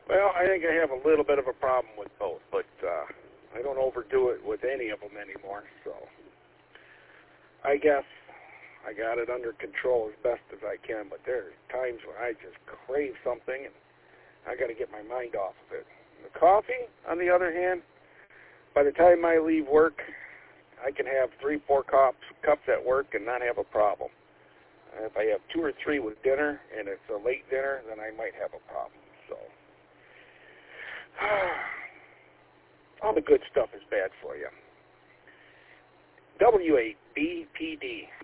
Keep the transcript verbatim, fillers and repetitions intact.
Well, I think I have a little bit of a problem with both, but uh, I don't overdo it with any of them anymore. So I guess I got it under control as best as I can, but there's times when I just crave something and I got to get my mind off of it. The coffee, on the other hand, by the time I leave work, I can have three, four cups, cups at work and not have a problem. If I have two or three with dinner and it's a late dinner, then I might have a problem. So all the good stuff is bad for you. W eight B P D.